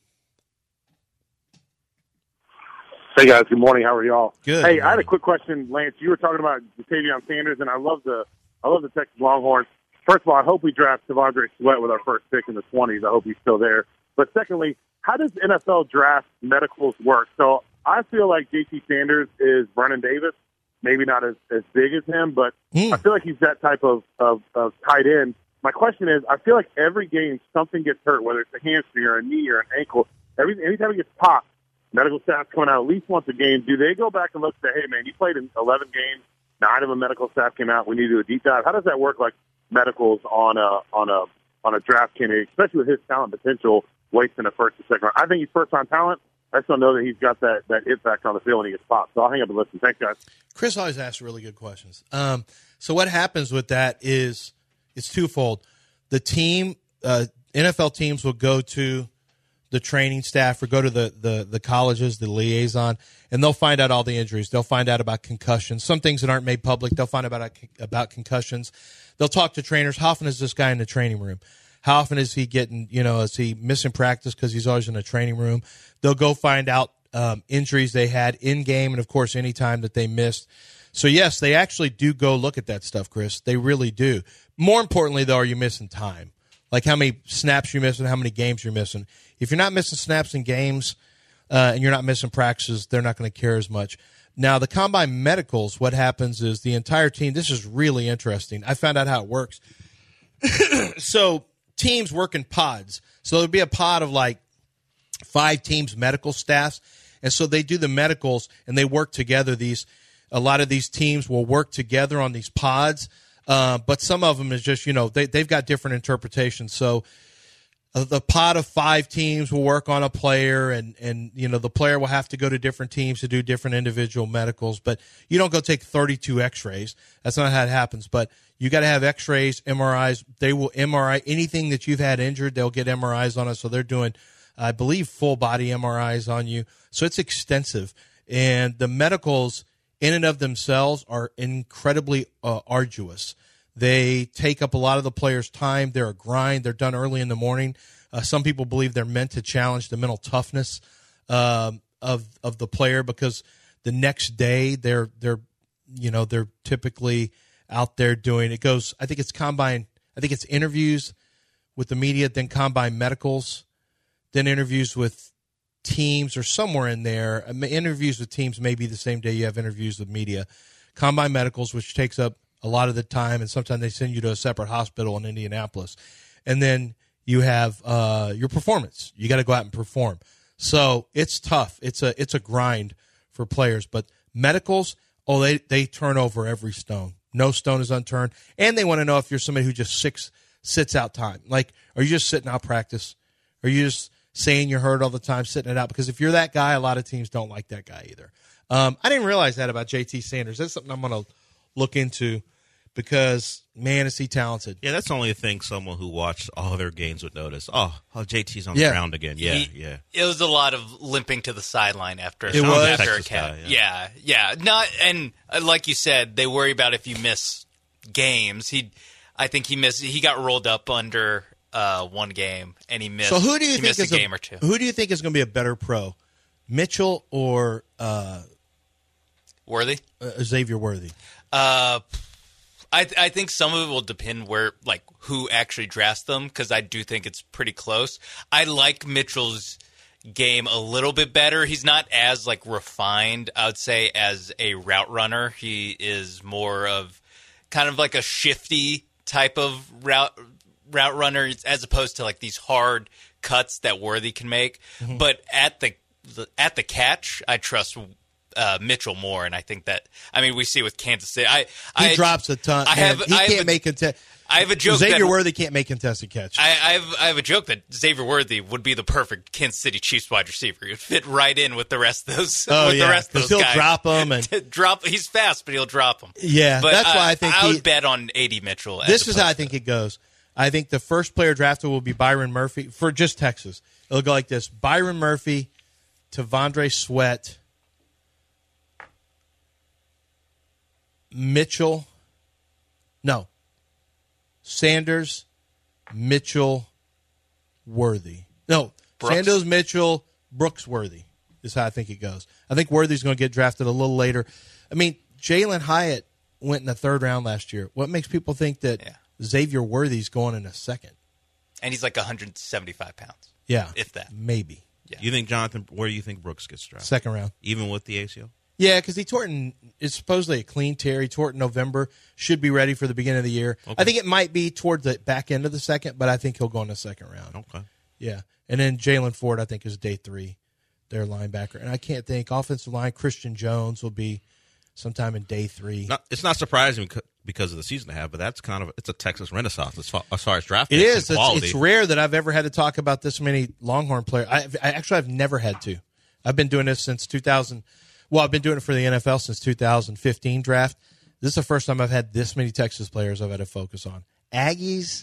Hey, guys. Good morning. How are y'all? Good. Hey, I had a quick question, Lance. You were talking about Ja'Tavion Sanders, and I love the I love the Texas Longhorns. First of all, I hope we draft Devondre Sweat with our first pick in the twenties. I hope he's still there. But secondly, how does N F L draft medicals work? So I feel like J T Sanders is Vernon Davis, maybe not as, as big as him, but mm. I feel like he's that type of, of, of tight end. My question is, I feel like every game something gets hurt, whether it's a hamstring or a knee or an ankle. Every anytime he gets popped, medical staff's coming out at least once a game. Do they go back and look and say, hey, man, you played in eleven games, nine of them medical staff came out, we need to do a deep dive? How does that work, like medicals on a on a on a draft candidate, especially with his talent potential, wasting a first or second round? I think he's first time talent. I still know that he's got that that it factor on the field when he gets popped. So I'll hang up and listen. Thanks, guys. Chris always asks really good questions. Um, so what happens with that is it's twofold. The team, uh, N F L teams will go to the training staff or go to the, the, the colleges, the liaison, and they'll find out all the injuries. They'll find out about concussions. Some things that aren't made public, they'll find out about, about concussions. They'll talk to trainers. How often is this guy in the training room? How often is he getting, you know, is he missing practice because he's always in the training room? They'll go find out um, injuries they had in game and, of course, any time that they missed. So, yes, they actually do go look at that stuff, Chris. They really do. More importantly, though, are you missing time? Like how many snaps you're missing, how many games you're missing. If you're not missing snaps and games uh, and you're not missing practices, they're not going to care as much. Now, the combine medicals, what happens is the entire team, this is really interesting. I found out how it works. So teams work in pods. So there'll be a pod of like five teams' medical staffs. And so they do the medicals and they work together. These A lot of these teams will work together on these pods, uh, but some of them is just, you know, they, they've got different interpretations. So uh, the pod of five teams will work on a player, and, and, you know, the player will have to go to different teams to do different individual medicals. But you don't go take thirty-two x-rays. That's not how it happens. But you got to have x-rays, M R Is. They will M R I anything that you've had injured. They'll get M R Is on it. So they're doing, I believe, full body M R Is on you. So it's extensive. And the medicals in and of themselves are incredibly uh, arduous. They take up a lot of the player's time. They're a grind. They're done early in the morning. Uh, some people believe they're meant to challenge the mental toughness um, of of the player, because the next day they're they're you know they're typically out there doing it. Goes. I think it's combine. I think it's interviews with the media, then combine medicals, then interviews with teams, or somewhere in there. Interviews with teams may be the same day you have interviews with media. Combine medicals, which takes up a lot of the time, and sometimes they send you to a separate hospital in Indianapolis. And then you have uh, your performance. You got to go out and perform. So it's tough. It's a it's a grind for players. But medicals, oh, they, they turn over every stone. No stone is unturned. And they want to know if you're somebody who just six, sits out time. Like, are you just sitting out practice? Are you just saying you're hurt all the time, sitting it out? Because if you're that guy, a lot of teams don't like that guy either. Um, I didn't realize that about J T Sanders. That's something I'm going to look into, because, man, is he talented. Yeah, that's only a thing someone who watched all their games would notice. Oh, oh J T's on Yeah. the ground again. Yeah, He- yeah. It was a lot of limping to the sideline after a It was? after a Texas catch. guy, yeah. yeah, Not and uh, like you said, they worry about if you miss games. He, I think he missed. He got rolled up under uh, one game, and he missed. So who do you he think missed is a game or two? Who do you think is going to be a better pro, Mitchell or uh, Worthy? uh, Xavier Worthy? Uh, I I think some of it will depend where, like, who actually drafts them, because I do think it's pretty close. I like Mitchell's game a little bit better. He's not as, like, refined, I would say, as a route runner. He is more of kind of like a shifty type of route route runner, as opposed to, like, these hard cuts that Worthy can make. Mm-hmm. But at the, the at the catch, I trust Uh, Mitchell more, and I think that, I mean, we see with Kansas City. I, He I drops a ton. I Man, have, he I can't have a, make contest. I have a joke Xavier that Worthy can't make contested catch. I, I have I have a joke that Xavier Worthy would be the perfect Kansas City Chiefs wide receiver. He'd fit right in with the rest of those. Oh, with yeah, the rest of 'cause those he'll guys. drop 'em and- drop. He's fast, but he'll drop them. Yeah, but that's I, why I think I he- would bet on A D Mitchell. as This is how I opposed think it goes. I think the first player drafted will be Byron Murphy for just Texas. It'll go like this: Byron Murphy, Tavondre Sweat, Mitchell, no, Sanders, Mitchell, Worthy. No, Brooks. Sanders, Mitchell, Brooks, Worthy is how I think it goes. I think Worthy's going to get drafted a little later. I mean, Jalen Hyatt went in the third round last year. What makes people think that Yeah. Xavier Worthy's going in a second? and he's like one hundred seventy-five pounds. Yeah, if that. maybe You think Jonathan? Where do you think Brooks gets drafted? second round. Even with the A C L. Yeah, because he tore it in, it's supposedly a clean tear. He tore it in November. Should be ready for the beginning of the year. Okay. I think it might be toward the back end of the second, but I think he'll go in the second round. Okay. Yeah. And then Jalen Ford, I think, is day three, their linebacker. And I can't think, offensive line, Christian Jones will be sometime in day three. Not, it's not surprising c- because of the season they have, but that's kind of it's a Texas renaissance as far as, far as draft It picks is. and It's, quality. it's rare that I've ever had to talk about this many Longhorn players. I, I actually, I've never had to. I've been doing this since two thousand. Well, I've been doing it for the N F L since two thousand fifteen draft. This is the first time I've had this many Texas players I've had to focus on. Aggies,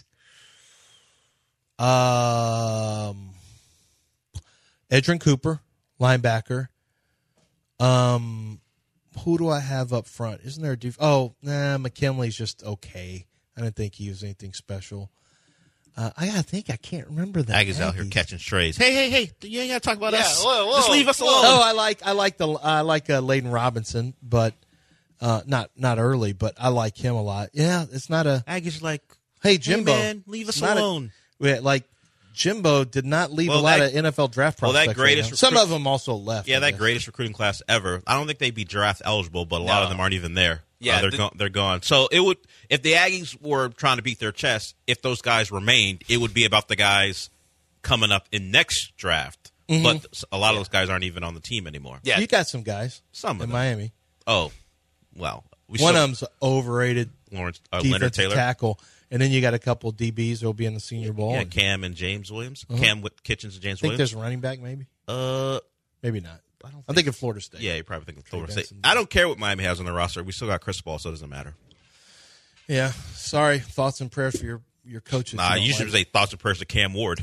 um, Edrin Cooper, linebacker. Um, who do I have up front? Isn't there a def- oh, nah, McKinley's just okay. I didn't think he was anything special. Uh, I gotta think. I can't remember that. Aggies out here catching strays. Hey, hey, hey! You ain't got to talk about Yeah, us. whoa, whoa, Just leave us whoa. alone. Oh, I like I like the I like uh, Layden Robinson, but uh, not not early. But I like him a lot. Yeah, it's not a. Aggies are like, Hey, Jimbo, hey man, leave us it's not a- alone. yeah, like Jimbo did not leave Well, a lot that- of N F L draft well, that prospects. greatest right now. Some recruit- of them also left. Yeah, I that guess. greatest recruiting class ever. I don't think they'd be draft eligible, but a lot No. of them aren't even there. Yeah, Uh, they're the- go- they're gone. So it would if the Aggies were trying to beat their chest, if those guys remained, it would be about the guys coming up in next draft. Mhm. But a lot of those guys aren't even on the team anymore. Yeah, You got some guys Some of in them. Miami. Oh, well, we one saw, of them's overrated. Lawrence uh, Leonard defensive Taylor tackle, and then you got a couple D Bs that'll be in the Senior Bowl. Yeah, and, Cam and James Williams. Uh-huh. Cam with Kitchens and James I think Williams. there's a running back, maybe. Uh, maybe not. I don't. Think I'm thinking Florida State. Yeah, you're probably thinking Florida State. Benson. I don't care what Miami has on their roster. We still got Chris Paul, so it doesn't matter. Yeah. Sorry. Thoughts and prayers for your your coaches. Nah, you you don't should like. say thoughts and prayers to Cam Ward.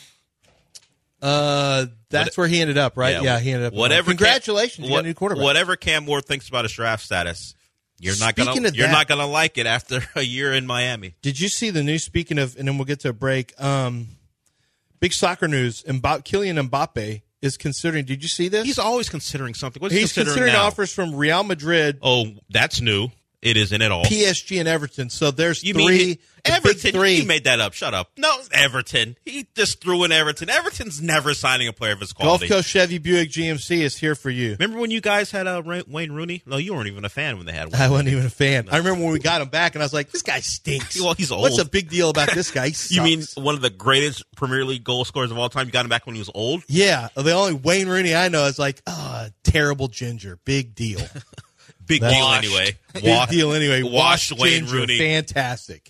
Uh, that's What- where he ended up, right? Yeah, Yeah, he ended up. Whatever. Congratulations, Cam, you got what, a new quarterback. Whatever Cam Ward thinks about his draft status, you're not Speaking gonna of you're that- not gonna like it after a year in Miami. Did you see the news? Speaking of, and then we'll get to a break. Um, big soccer news. Mbappe, Kylian Mbappe is considering. Did you see this? He's always considering something. What's he He's considering, considering now? offers from Real Madrid, Oh, that's new. It isn't at all. P S G, and Everton. So there's You three. mean he- the big Everton? three. You made that up. Shut up. No, Everton. He just threw in Everton. Everton's never signing a player of his Gulf quality. Coast Chevy Buick G M C is here for you. Remember when you guys had uh, Ra- Wayne Rooney? No, you weren't even a fan when they had Wayne. I wasn't even a fan. I remember when we got him back, and I was like, "This guy stinks." Well, he's old. What's the big deal about this guy? He You mean sucks. one of the greatest Premier League goal scorers of all time? You got him back when he was old? Yeah, the only Wayne Rooney I know is like, ah, terrible ginger, big deal. Big That's- deal anyway. Big Wa- deal anyway. Washed Washed Wayne ginger, Rooney. fantastic.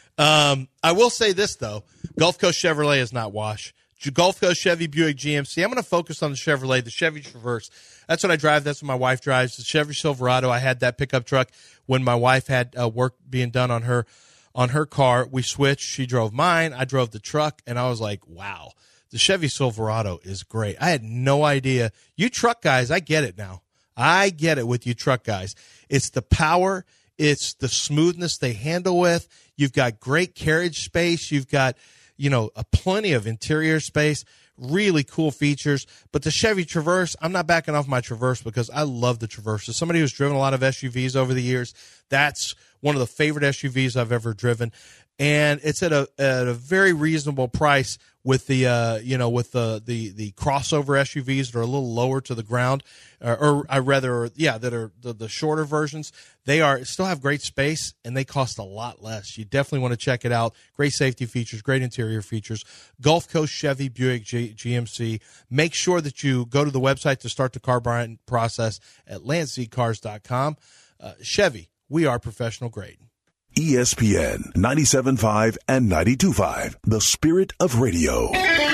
Um, I will say this though, Gulf Coast Chevrolet is not wash. Gulf Coast Chevy Buick G M C. I'm going to focus on the Chevrolet, the Chevy Traverse. That's what I drive. That's what my wife drives. The Chevy Silverado. I had that pickup truck when my wife had uh, work being done on her on her car. We switched. She drove mine. I drove the truck, and I was like, wow, the Chevy Silverado is great. I had no idea. You truck guys, I get it now. I get it with you truck guys. It's the power. It's the smoothness they handle with. You've got great carriage space. You've got, you know, a plenty of interior space, really cool features. But the Chevy Traverse, I'm not backing off my Traverse because I love the Traverse. As somebody who's driven a lot of S U Vs over the years, that's one of the favorite S U Vs I've ever driven. And it's at a at a very reasonable price with the uh, you know with the, the the crossover S U Vs that are a little lower to the ground, or, or I rather yeah that are the, the shorter versions. They are still have great space and they cost a lot less. You definitely want to check it out. Great safety features, great interior features. Gulf Coast Chevy Buick G- GMC. Make sure that you go to the website to start the car buying process at Lansing Cars dot com. Uh, Chevy, we are professional grade. E S P N ninety-seven point five and ninety-two point five, the spirit of radio.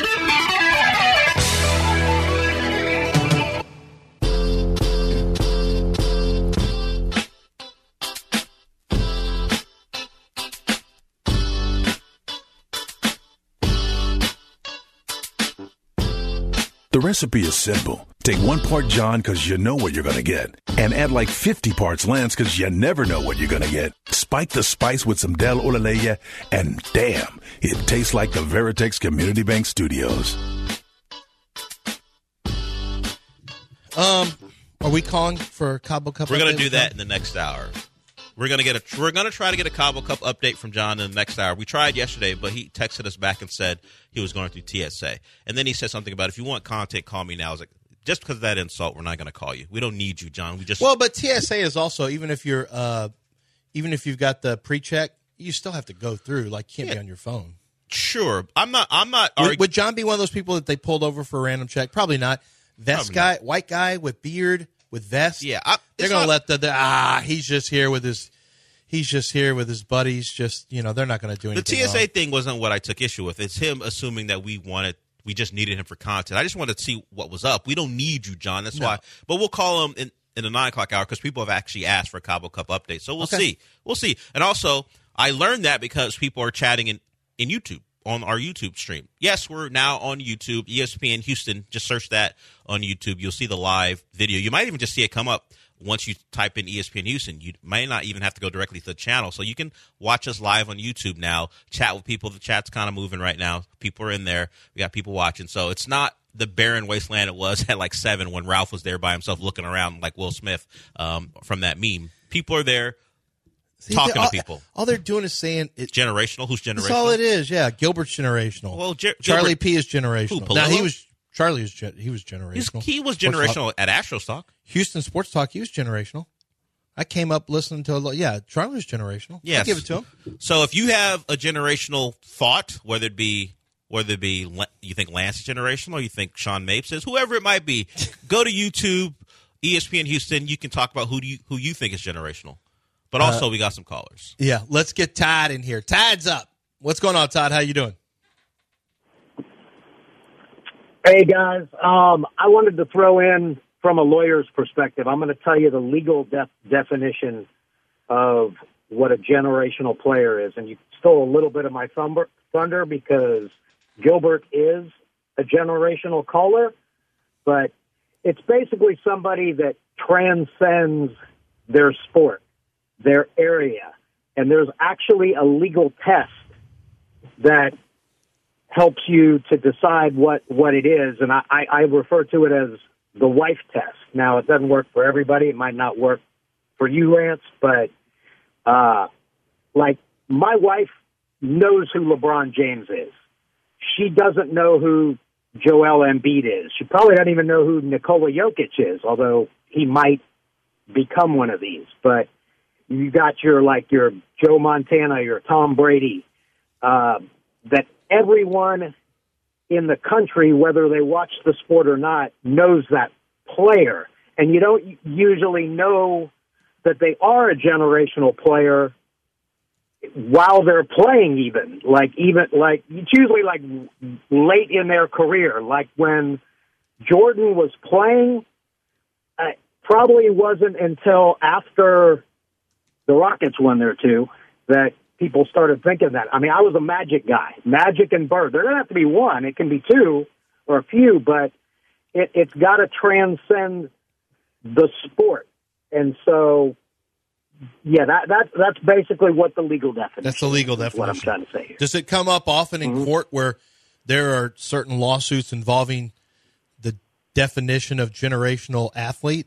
The recipe is simple. Take one part John because you know what you're going to get. And add like fifty parts Lance because you never know what you're going to get. Spike the spice with some Del Olaleya, and damn, it tastes like the Veritex Community Bank Studios. Um, are we calling for Cabo Cup? We're going update to do with that John? in the next hour. We're gonna get a. We're gonna try to get a Cabo Cup update from John in the next hour. We tried yesterday, but he texted us back and said he was going through T S A, and then he said something about if you want content, call me now. I was like, just because of that insult, we're not going to call you. We don't need you, John. We just Well, but T S A is also, even if you're, uh, even if you've got the pre-check, you still have to go through. Like, you can't be on your phone. Sure, I'm not. I'm not. Would, argu- would John be one of those people that they pulled over for a random check? Probably not. Vest Probably guy, not. white guy with beard, with vest. Yeah, I, they're it's going to not- let the, the ah. He's just here with his. He's just here with his buddies. Just you know, they're not going to do The anything. T S A wrong. thing wasn't what I took issue with. It's him assuming that we wanted, we just needed him for content. I just wanted to see what was up. We don't need you, John. That's No. why. But we'll call him in, in the nine o'clock hour because people have actually asked for a Cabo Cup update. So we'll Okay. see. We'll see. And also, I learned that because people are chatting in, in YouTube, on our YouTube stream. Yes, we're now on YouTube. E S P N Houston. Just search that on YouTube. You'll see the live video. You might even just see it come up. Once you type in E S P N Houston, you might not even have to go directly to the channel. So you can watch us live on YouTube now, chat with people. The chat's kind of moving right now. People are in there. We got people watching. So it's not the barren wasteland it was at like seven when Ralph was there by himself looking around like Will Smith um, from that meme. People are there See, talking they- all, to people. All they're doing is saying it. Generational? Who's generational? That's all it is. Yeah, Gilbert's generational. Well, Ger- Charlie Gilbert- P is generational. Who, now he Palillo? was Charlie was gen- he was generational. He's, he was Sports Talk. generational at Astros Talk. Houston Sports Talk. He was generational. I came up listening to a lot. Yeah, Charlie was generational. Yes. I'll give it to him. So if you have a generational thought, whether it be whether it be you think Lance is generational or you think Sean Mapes is, whoever it might be, go to YouTube, E S P N Houston, you can talk about who do you who you think is generational. But also, uh, we got some callers. Yeah, let's get Todd in here. Todd's up. What's going on, Todd? How you doing? Hey, guys. Um, I wanted to throw in from a lawyer's perspective. I'm going to tell you the legal def- definition of what a generational player is. And you stole a little bit of my thunder, thunder because Gilbert is a generational caller. But it's basically somebody that transcends their sport, their area. And there's actually a legal test that helps you to decide what, what it is. And I, I refer to it as the wife test. Now, it doesn't work for everybody. It might not work for you, Lance, but uh, like my wife knows who LeBron James is. She doesn't know who Joel Embiid is. She probably doesn't even know who Nikola Jokic is, although he might become one of these. But you got your, like, your Joe Montana, your Tom Brady, uh, that everyone in the country, whether they watch the sport or not, knows that player. And you don't usually know that they are a generational player while they're playing even. Like, even, like, it's usually, like, late in their career. Like, when Jordan was playing, uh, probably wasn't until after the Rockets won their two that people started thinking that. I mean, I was a Magic guy. Magic and Bird. There doesn't have to be one. It can be two or a few, but it, it's got to transcend the sport. And so, yeah, that, that that's basically what the legal definition is. That's the legal definition. What I'm trying to say here. Does it come up often in mm-hmm. court where there are certain lawsuits involving the definition of generational athlete?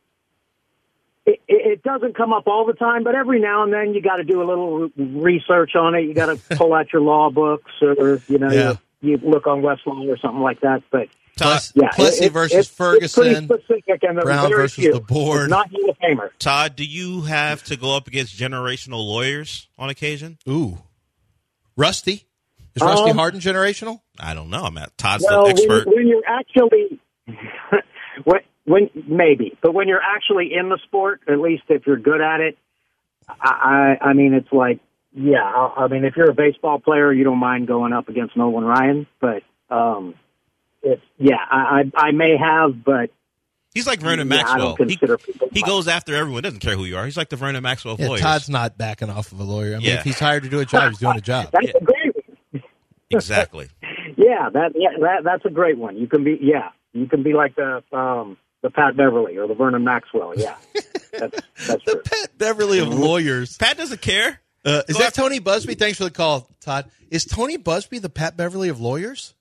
It, it doesn't come up all the time, but every now and then you got to do a little research on it. You got to pull out your law books, or you know, yeah. you, you look on Westlaw or something like that. But Todd, yeah, Plessy it, versus it, Ferguson, and Brown versus few. the board. It's not Hall of Famer. Todd, do you have to go up against generational lawyers on occasion? Ooh, Rusty is Rusty um, Harden generational? I don't know. I'm at Todd's well, the expert. When, when you're actually, when, when maybe, but when you're actually in the sport, at least if you're good at it, I, I, I mean, it's like, yeah. I, I mean, if you're a baseball player, you don't mind going up against Nolan Ryan, but um, it's yeah. I, I, I may have, but he's like Vernon yeah, Maxwell. I don't consider he he goes after everyone. Doesn't care who you are. He's like the Vernon Maxwell of yeah, lawyers. Todd's not backing off of a lawyer. I mean, Yeah. if he's hired to do a job, he's doing a job. That's Yeah. a great one. Exactly. Yeah, that yeah, that that's a great one. You can be yeah, you can be like the um, the Pat Beverly or the Vernon Maxwell. Yeah, that's that's The true. Pat Beverly of lawyers. Pat doesn't care. Uh, is Go that after- Tony Busby? Thanks for the call, Todd. Is Tony Busby the Pat Beverly of lawyers?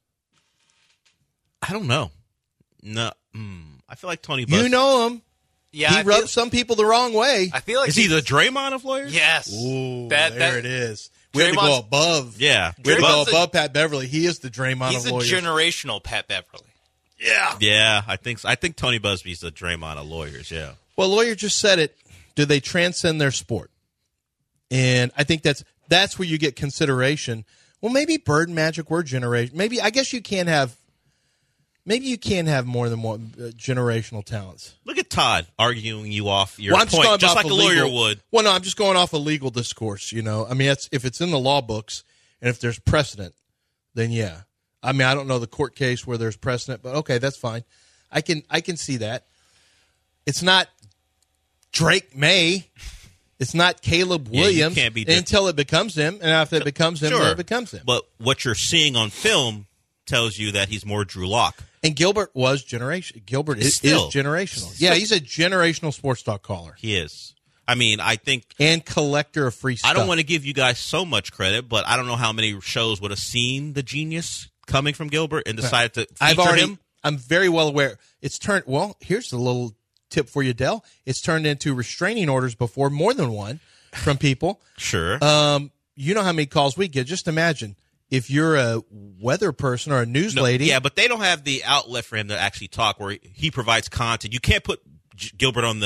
I don't know. No, mm, I feel like Tony. Busby. You know him. Yeah, he I rubs feel- some people the wrong way. I feel like Is he the Draymond of lawyers? Yes. Ooh, That- there that- it is. We had to go Draymond's- above. Yeah. We had to go Draymond's a- above Pat Beverly. He is the Draymond He's of a lawyers. generational Pat Beverly. yeah. Yeah, I think so. I think Tony Busby's the Draymond of lawyers. Yeah. Well, lawyer just said it. Do they transcend their sport? And I think that's that's where you get consideration. Well, maybe Bird and Magic were generation. Maybe I guess you can't have. Maybe you can't have more than one uh, generational talents. Look at Todd arguing you off your Well, I'm just point, going just off like a legal- lawyer would. Well, no, I'm just going off a legal discourse. You know, I mean, that's, if it's in the law books and if there's precedent, then yeah. I mean, I don't know the court case where there's precedent, but okay, that's fine. I can I can see that. It's not Drake May. It's not Caleb Yeah, you Williams can't be- until it becomes him, and after it becomes him, Sure. then it becomes him. But what you're seeing on film tells you that he's more Drew Lock. And Gilbert was generation. Gilbert is, Still. is generational. Yeah, he's a generational sports talk caller He is. I mean, I think and collector of free stuff. I don't want to give you guys so much credit, but I don't know how many shows would have seen the genius coming from Gilbert and decided to feature I've already, him. I'm very well aware. It's turned. Well, here's the little tip for you, Dell. It's turned into restraining orders before, more than one, from people. Sure. Um, you know how many calls we get. Just imagine if you're a weather person or a news No, lady. Yeah, but they don't have the outlet for him to actually talk where he provides content. You can't put G- Gilbert on the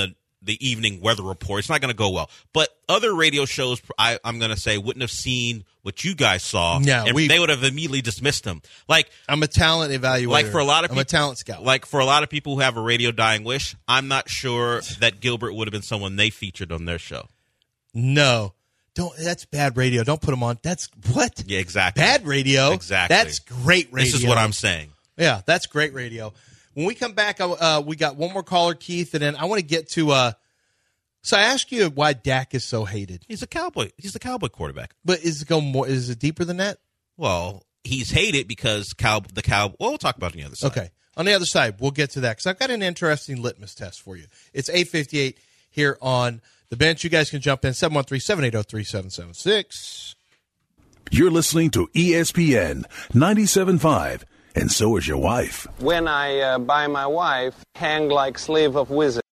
the evening weather report. It's not going to go well. But other radio shows, I, I'm going to say, wouldn't have seen what you guys saw. Yeah, and we- they would have immediately dismissed him. Like I'm a talent evaluator. Like for a lot of I'm people, a talent scout. Like for a lot of people who have a radio dying wish, I'm not sure that Gilbert would have been someone they featured on their show. No. Don't. That's bad radio. Don't put him on. That's what? Yeah, exactly. Bad radio. Exactly. That's great radio. This is what I'm saying. Yeah, that's great radio. When we come back, uh, we got one more caller, Keith, and then I want to get to. Uh, so I asked you why Dak is so hated. He's a cowboy. He's the cowboy quarterback. But is it go more? Is it deeper than that? Well, he's hated because cow the cow. Well, we'll talk about it on the other side. Okay, on the other side, we'll get to that because I've got an interesting litmus test for you. It's eight fifty-eight here on The Bench. You guys can jump in seven one three, seven eight zero, three seven seven six. You're listening to E S P N ninety-seven point five, and so is your wife. When I uh, buy my wife, hang like slave of wizard.